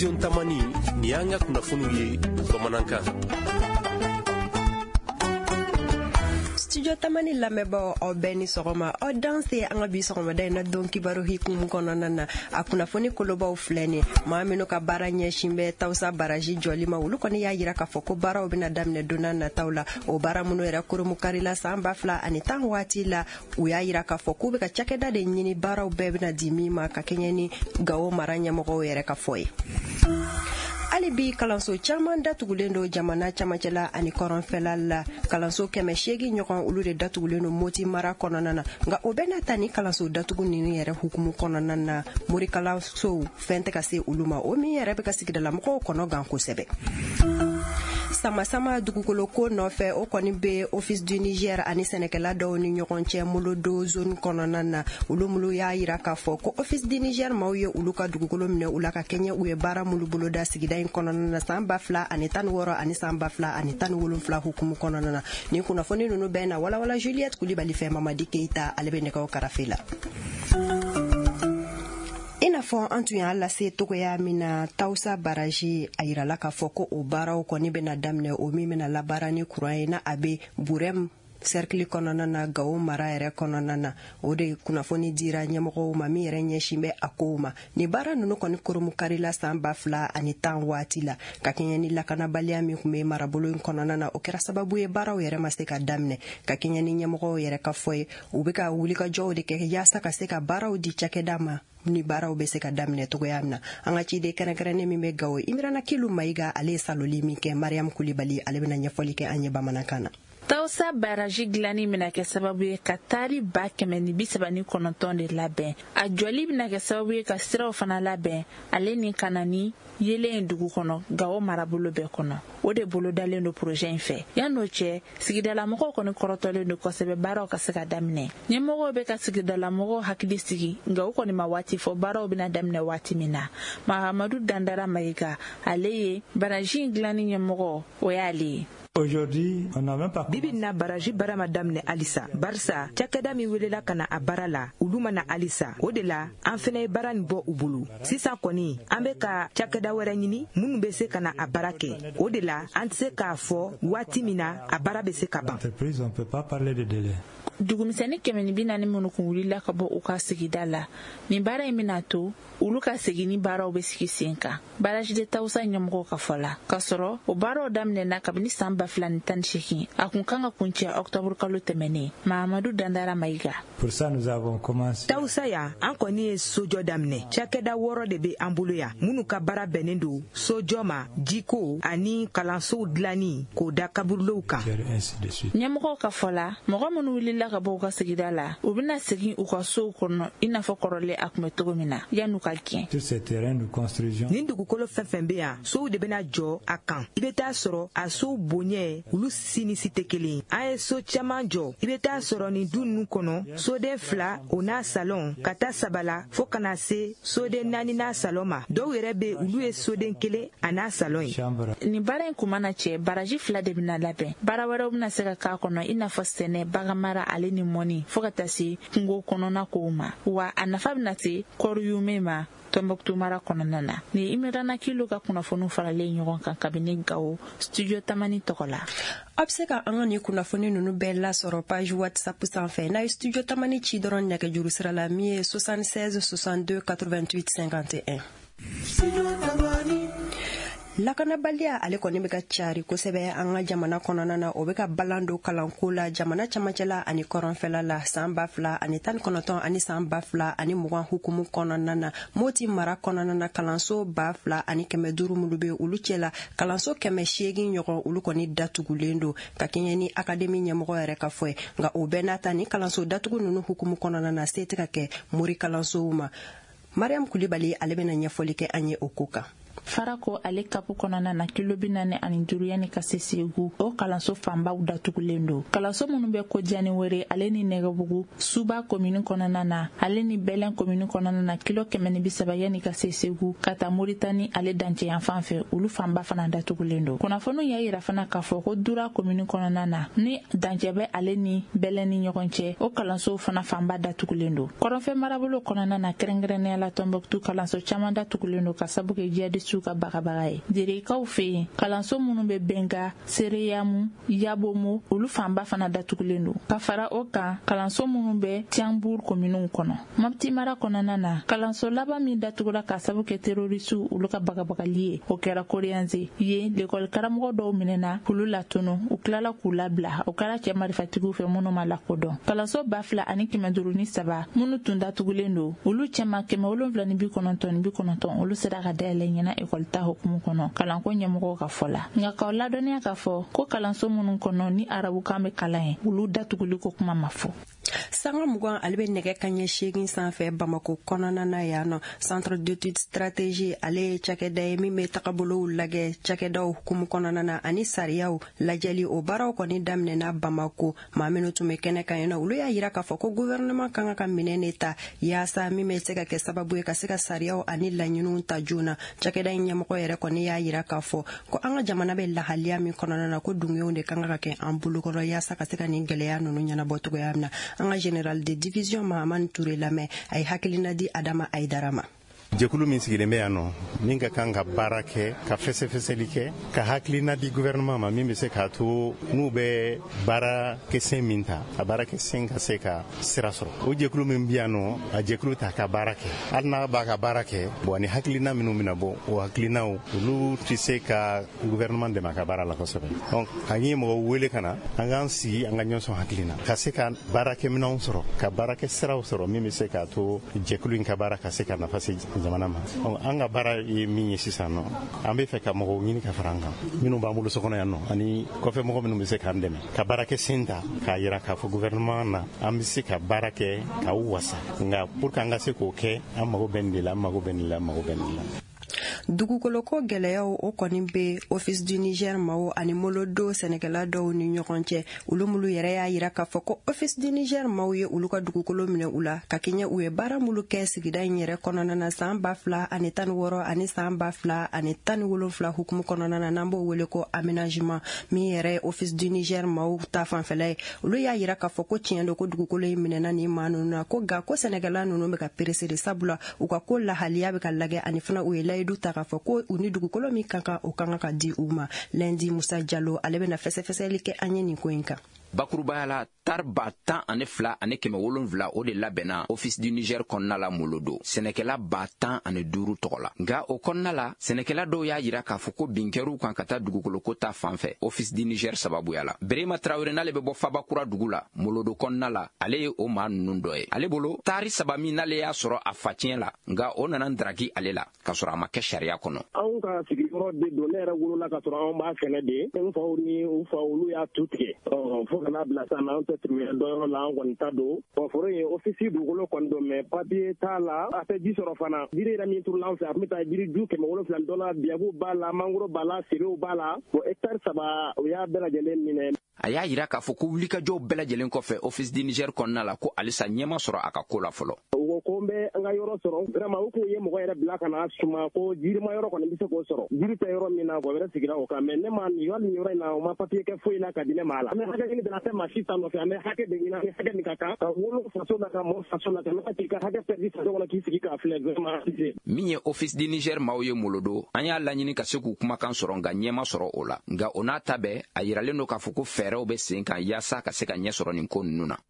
Studio Tamani ni y'an ka kunnafoniw ye bamanankan. Studio Tamani lamɛnbaaw aw bɛɛ ni sɔgɔma aw danse an ka bi sɔgɔmada in na don kibaru hukumu kɔnɔna na a kunnafoni kolobaw filɛ ni maa minnu ka baara ɲɛsin bɛ Tawusa baraji jɔli ma olu kɔni y'a yira k'a fɔ ko baaraw bɛna daminɛ donna nataw la o baara minnu yɛrɛ koromukarila san 2010 waati la u y'a yira k'a fɔ k'u bɛ ka cakɛda de ɲini baaraw bɛɛ bɛna di min ma ka kɛɲɛ ni Gawo mara ɲɛmɔgɔw yɛrɛ ka fɔ ye. Ali bi kalanso caman datugulen do jamana camancɛla ani kɔrɔnfɛla la kalanso 800 ɲɔgɔn olu de datugulen do Moti mara kɔnɔna na nka o bɛɛ n'a ta ni kalanso datugu ninnu yɛrɛ hukumu kɔnɔna na morikalansow fɛn tɛ ka se olu ma o min yɛrɛ bɛ ka sigidalamɔgɔw kɔnɔ gan kosɛbɛ. Sama dugukolo ko nɔfɛ o kɔni be Office du Niger ani sɛnɛkɛla dɔw ni ɲɔgɔn cɛ Molodo zone kɔnɔna na olu y'a yira k'a fɔ ko Office du Niger maaw ye olu ka dugukolo minɛ u la ka kɛɲɛ u ye baara mulu boloda sigida in kɔnɔna na san 2016 ani san 2017 hukumu kɔnɔna na ni kunnafoni ninnu bɛɛ na walawala Juliette Kulibali fɛ Mamadi Keita ale bɛ nɛgɛw karafe la. Inafɔ an tun y'a lase togoya min na Tawusa baraji a yirala k'a fɔ ko o baaraw kɔni bɛna daminɛ o min bɛna labaara ni courant ye na a bɛ Burem cercle kɔnɔna na Gawo mara yɛrɛ kɔnɔna na o de kunnafoni dira ɲɛmɔgɔw ma min yɛrɛ ɲɛsin bɛ a kow ma ni baara ninnu kɔni koromukarila san 2010 waati la ka kɛɲɛ ni lakanabaliya min tun bɛ marabolo in kɔnɔna na o kɛra sababu ye baaraw yɛrɛ ma se ka daminɛ ka kɛɲɛ ni ɲɛmɔgɔw yɛrɛ ka fɔ ye u bɛ ka wulikajɔw de kɛ yaasa ka se ka baaraw di cakɛda ma ni baaraw bɛ se ka daminɛ togoya min na an ka ciden kɛrɛnkɛrɛnnen min bɛ Gawo Imirana Kilu Mayiga ale ye saloli min kɛ Mariam Kulibali ale bɛna ɲɛfɔli kɛ an ye bamanankan na. Tawusa baraji dilanni bɛna kɛ sababu ye ka taari 139 de labɛn a jɔli bɛna kɛ sababu ye ka siraw fana labɛn ale ni kanani yelen dugu kɔnɔ Gawo marabolo bɛɛ kɔnɔ o de bolodalen do projet in fɛ yan'o cɛ sigidalamɔgɔw kɔni kɔrɔtɔlen do kosɛbɛ baaraw ka se ka daminɛ ɲɛmɔgɔw bɛ ka sigidalamɔgɔw hakili sigi nka u kɔni ma waati fɔ baaraw bɛna daminɛ waati min na Mahamadu Dandara Mayiga ale ye baraji dilanni ɲɛmɔgɔ o y'ale ye. Bibi na baraji bara ma daminɛ alisa barisa cakɛda min welela kana a bara la olu mana alisa o de la an fɛnɛ ye bara nin bɔ u bolo sisan kɔni an bɛ ka cakɛda wɛrɛ ɲini minnu bɛ se kana a bara kɛ o de la an tɛ se k'a fɔ waati min na a bara bɛ se ka ban. Dugumisɛnnin 140 minnu kun wulila ka bɔ u ka sigida la nin baara in bɛna to olu ka segin ni baaraw bɛ sigi sen kan baraji de Tawusa ɲɛmɔgɔw ka fɔ la ka sɔrɔ o baaraw daminɛna kabini san 2018 a kun kan ka kuncɛ octobre kalo tɛmɛnen Mahamadu Dandara Mayiga. Tawusa ya an kɔni ye sojɔ daminɛ cakɛda 6 de bɛ an bolo yan minnu ka baara bɛnnen do sojɔ ma jiko ani kalansow dilanni k'o da kaburulow kan. ɲɛmɔgɔw ka fɔ la mɔgɔ minnu wulila ka bɔ u ka sigida la u bɛna segin u ka sow kɔnɔ i n'a fɔ kɔrɔlen a kun bɛ cogo min na yan'u ka gɛn. Nin dugukolo fɛn fɛn bɛ yan sow de bɛna jɔ a kan i bɛ taa sɔrɔ a sow bonya olu sinisi tɛ kelen an ye so caman jɔ i bɛ taa sɔrɔ nin du ninnu kɔnɔ soden 2 o n'a salon ka taa 3 la fo kana se soden 4 n'a salon ma dɔw yɛrɛ bɛ olu ye soden 1 a n'a salon ye. Nin baara in kun mana cɛ baraji 2 de bɛna labɛn baara wɛrɛw bɛna se ka k'a kɔnɔ i n'a fɔ sɛnɛ baganmara ale ni mɔni fo ka taa se kungo kɔnɔna kow ma wa a nafa bɛna se kɔɔri yume ma Tombouctou mara kɔnɔna na ni Imirana Kilu ka kunnafoni faralen ɲɔgɔn kan kabini Gawo Studio Tamani tɔgɔ la. A bɛ se ka an ka nin kunnafoni ninnu bɛɛ lasɔrɔ page WhatsApp sanfɛ n'a ye Studio Tamani ci dɔrɔn nɛgɛjuru sira la min ye 76 62 88 51. Lakanabaliya ale kɔni bɛ ka cari kosɛbɛ an ka jamana kɔnɔna na o bɛ ka balan don kalanko la jamana camancɛla ani kɔrɔnfɛla la san 2019 ani san 2020 hukumu kɔnɔna na Moti mara kɔnɔna na kalanso 2500 minnu bɛ olu cɛla kalanso 800 ɲɔgɔn olu kɔni datugulen don ka kɛɲɛ ni akademi ɲɛmɔgɔ yɛrɛ ka fɔ ye nka o bɛɛ n'a ta ni kalanso datugu ninnu hukumu kɔnɔna na se tɛ ka kɛ mori kalansow ma Mariam Kulibali ale bɛna ɲɛfɔli kɛ an ye o ko kan. Farako ale kapu kɔnɔna na kilo 45 yani ka se Segu o kalanso fanbaw datugulen do kalanso minnu bɛ Kodiani wɛrɛ ale ni Nɛgɛbugu Suba commune kɔnɔna na ale ni Bɛlɛn commune kɔnɔna na kilo 130 yani ka se Segu ka taa Moritani ale dancɛ yan fan fɛ olu fanba fana datugulen do kunnafoniw y'a yira fana k'a fɔ ko Dura commune kɔnɔna na ni dancɛ bɛ ale ni Bɛlɛn ni ɲɔgɔn cɛ o kalanso fana fanba datugulen do kɔrɔnfɛ marabolo kɔnɔna na kɛrɛnkɛrɛnnenya la Tombouctou kalanso caman datugulen do ka sabu kɛ jihadiste terroriste ka bagabaga ye direkaw fɛ yen kalanso minnu bɛ Benga, Sereyamu, Yabomo olu fanba fana datugulen don ka fara o kan kalanso minnu bɛ Tianbour kominiw kɔnɔ Mopti mara kɔnɔna na kalanso laban min datugula ka sabu kɛ terroriste olu ka bagabagali ye o kɛra Koriyanze ye l'école karamɔgɔ dɔw minɛna k'olu latunu u tilala k'u labila o kɛra cɛ marifatigiw fɛ minnu ma lakodɔn kalanso 2,503 minnu tun datugulen don olu cɛman 790 olu sera ka dayɛlɛ ɲɛna école ta hukumu kɔnɔ kalanko ɲɛmɔgɔw ka fɔ la nka k'aw ladɔnniya k'a fɔ ko kalanso minnu kɔnɔ ni arabukan bɛ kalan ye olu datuguli ko kuma ma fɔ sanga mugan ale bɛ nɛgɛ kaɲɛ 8 sanfɛ Bamako kɔnɔna na yan nɔ centre d'étude stratégie ale ye cakɛda ye min bɛ tagabolow lagɛ cakɛdaw hukumu kɔnɔna na ani sariyaw lajɛli o baaraw kɔni daminɛna Bamako maa minnu tun bɛ kɛnɛ kan yen nɔ olu y'a yira k'a fɔ ko gouvernement kan ka minɛ de ta yaasa min bɛ se ka kɛ sababu ye ka se ka sariyaw ani laɲiniw ta joona cakɛda in ɲɛmɔgɔ yɛrɛ kɔni y'a yira k'a fɔ ko an ka jamana bɛ lahaliya min kɔnɔna na ko dungew de kan ka kɛ an bolokɔrɔ yaasa ka se ka nin gɛlɛya ninnu ɲɛnabɔ cogoya min na an ka général de division Mahamani Touré lamɛn a ye hakilina di Adama Aidara ma jɛkulu min sigilen bɛ yan nɔ min ka kan ka baara kɛ ka fɛsɛfɛsɛli kɛ ka hakilina di gouvernement ma min bɛ se k'a to n'u bɛ baara kɛsen min ta a baara kɛsen ka se ka sira sɔrɔ o jɛkulu min bɛ yan nɔ a jɛkulu t'a ka baara kɛ hali n'a b'a ka baara kɛ bon ani hakilina minnu bɛna bɔ o hakilinaw olu tɛ se ka gouvernement dɛmɛ a ka baara la kosɛbɛ donc an ye mɔgɔw wele ka na an k'an sigi an ka ɲɔgɔn sɔn hakilina ka se ka baarakɛminɛnw sɔrɔ ka baarakɛ siraw sɔrɔ min bɛ se k'a to jɛkulu in ka baara ka se ka nafa se jamana ma an ka baara ye min ye sisan nɔ an bɛ fɛ ka mɔgɔw ɲini ka fara an kan minnu b'an bolo sokɔnɔ yan nɔ ani kɔfɛ mɔgɔ minnu bɛ se k'an dɛmɛ ka baara kɛ sen ta k'a yira k'a fɔ gouvernement na an bɛ se ka baara kɛ k'aw wasa nka pour que an ka se k'o kɛ an mago bɛ nin de la an mago bɛ nin la an mago bɛ nin la dugukoloko gɛlɛyaw o kɔni bɛ office du Niger maaw ani molodo sɛnɛkɛla dɔw ni ɲɔgɔn cɛ olu mulu yɛrɛ y'a yira k'a fɔ ko office du Niger maaw ye olu ka dugukolo minɛ u la ka kɛɲɛ u ye baara mulu kɛ sigida in yɛrɛ kɔnɔna na san 2016 ani san 2017 hukumu kɔnɔna na n'an b'o wele ko aménagement min yɛrɛ office du Niger maaw ta fanfɛla ye olu y'a yira k'a fɔ ko tiɲɛ don ko dugukolo in minɛna ni maa ninnu na ko nka ko sɛnɛkɛla ninnu bɛ ka peresere sabula u ka ko lahaliya bɛ ka lagɛ ani fana u ye layidu ta k'a fɔ ko u ni dugukolo min kan o kan ka di u ma Lundi Musa Jallo ale bɛna fɛsɛfɛsɛli kɛ an ye nin ko in kan bakurubaya la tar 10,000 ani 7,700 o de labɛnna office du Niger kɔnɔna la Molodo sɛnɛkɛla 10,500 tɔgɔ la nka o kɔnɔna la sɛnɛkɛla dɔw y'a yira k'a fɔ ko binkɛriw kan ka taa dugukoloko ta fanfɛ office du Niger sababuya la Berema Traoré n'ale bɛ bɔ Fabakura dugu la Molodo kɔnɔna la ale ye o maa ninnu dɔ ye ale bolo taari saba min n'ale y'a sɔrɔ a facɛn la nka o nana ndaraki ale la k'a sɔrɔ a ma kɛ sariya kɔnɔ anw ka sigiyɔrɔ de don ne yɛrɛ wolola ka sɔrɔ anw b'a kɛnɛ de n faw ni u fa olu y'a tu tigɛ fo kana bila sa na an tɛ tɛmɛ dɔ yɔrɔ la an kɔni ta don foro ye ofisi dugukolo kɔni don mais papier t'a la a tɛ ji sɔrɔ fana jiri yɛrɛ min turula an fɛ a tun bɛ taa jiri ju 700 dɔ la biyabu b'a la mangoro b'a la sebew b'a la bon hectare 3 o y'a bɛɛ lajɛlen minɛ a y'a yira k'a fɔ ko wulikajɔw bɛɛ lajɛlen kɔfɛ office du Niger kɔnɔna la ko halisa ɲɛma sɔrɔ a ka ko la fɔlɔ ko n bɛ an ka yɔrɔ sɔrɔ vraiment u kun ye mɔgɔ yɛrɛ bila ka na suma ko jirima yɔrɔ kɔni bɛ se k'o sɔrɔ jiri tɛ yɔrɔ min na o wɛrɛ sigira o kan mais ne ma nin yɔrɔ in na o ma papier kɛ foyi la ka di ne ma a la an bɛ hakɛ ɲini dɔrɔn a tɛ maa si ta nɔfɛ an bɛ hakɛ de ɲini an bɛ hakɛ min ka kan ka wolo faso la ka mɔ faso la ka ne ka k'i ka hakɛ pɛrɛdi faso kɔnɔ k'i sigi k'a filɛ vraiment min ye office du Niger maaw ye Molodo an y'a laɲini ka se k'u kumakan sɔrɔ nka ɲɛma sɔrɔ o la nka o n'a ta bɛɛ a yiralen don k'a fɔ ko fɛɛrɛw bɛ sen kan yaasa ka se ka ɲɛ sɔrɔ nin ko ninnu na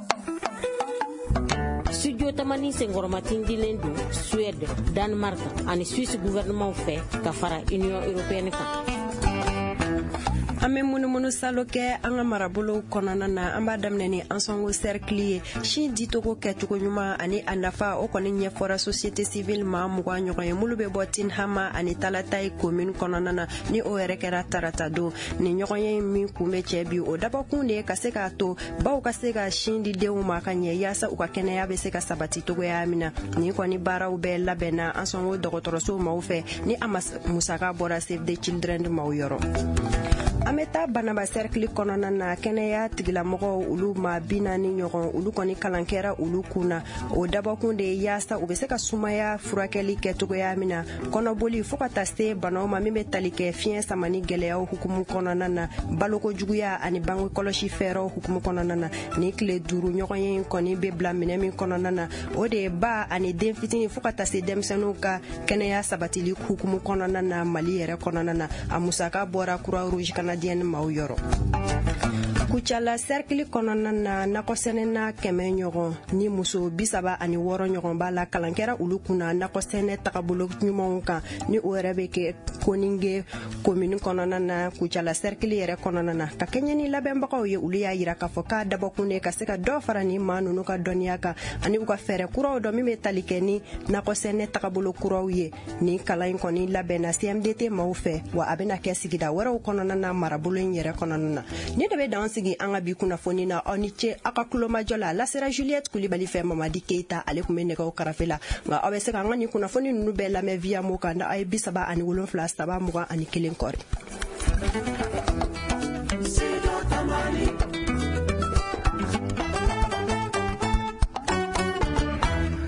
studio tamani senkɔrɔmatin dilen don Suède, Danemark ani Suisse gouvernement fɛ ka fara Union européenne kan an bɛ munumunu salo kɛ an ka marabolow kɔnɔna na an b'a daminɛ ni an sɔngo cercle ye si ditogo kɛcogo ɲuman ani a nafa o kɔni ɲɛfɔra société civile maa 20 ɲɔgɔn ye mulu bɛ bɔ Tinhama ani Talatai commune kɔnɔna na ni o yɛrɛ kɛra tarata don ni ɲɔgɔn ye min kun bɛ cɛ bi o dabɔkun de ye ka se k'a to baw ka se ka sin di denw ma ka ɲɛ yaasa u ka kɛnɛya bɛ se ka sabati togoya min na ni kɔni baaraw bɛɛ labɛnna an sɔngo dɔgɔtɔrɔso maaw fɛ ni a musaka bɔra Save the Children maaw yɔrɔ an bɛ taa banaba cercle kɔnɔna na kɛnɛya tigilamɔgɔw olu ma 40 ɲɔgɔn olu kɔni kalan kɛra olu kunna o dabɔkun de ye yaasa u bɛ se ka sumaya furakɛli kɛcogoya min na kɔnɔboli fo ka taa se banaw ma min bɛ tali kɛ fiɲɛ sama ni gɛlɛyaw hukumu kɔnɔna na balokojuguya ani bange kɔlɔsi fɛɛrɛw hukumu kɔnɔna na ni tile 5 ɲɔgɔn ye kɔni bɛ bila minɛ min kɔnɔna na o de ye ba ani den fitinin fo ka taa se denmisɛnninw ka kɛnɛya sabatili hukumu kɔnɔna na Mali yɛrɛ kɔnɔna na a musaka bɔra Croix Rouge canadienne maaw yɔrɔ. Kucala cercle kɔnɔna na nakɔsɛnɛna 100 ɲɔgɔn ni muso 36 ɲɔgɔn b'a la kalan kɛra olu kunna nakɔsɛnɛ tagabolo ɲumanw kan ni o yɛrɛ bɛ kɛ Koninge commune kɔnɔna na Kucala cercle yɛrɛ kɔnɔna na ka kɛɲɛ ni labɛnbagaw ye olu y'a yira k'a fɔ k'a dabɔkun de ka se ka dɔ fara ni maa ninnu ka dɔnniya kan ani u ka fɛɛrɛ kuraw dɔ min bɛ tali kɛ ni nakɔsɛnɛ tagabolo kuraw ye ni kalan in kɔni labɛnna CMDT maaw fɛ wa a bɛna kɛ sigida wɛrɛw kɔnɔna na marabolo in yɛrɛ kɔnɔna na ni de bɛ dan sigi an ka bi kunnafoni na aw ni ce aw ka kulomajɔ la lasera Juliette Kulibali fɛ Mamadi Keita ale kun bɛ nɛgɛw karafe la nka aw bɛ se ka an ka nin kunnafoni ninnu bɛɛ lamɛn via mo kan na aw ye 37 3 21 kɔri.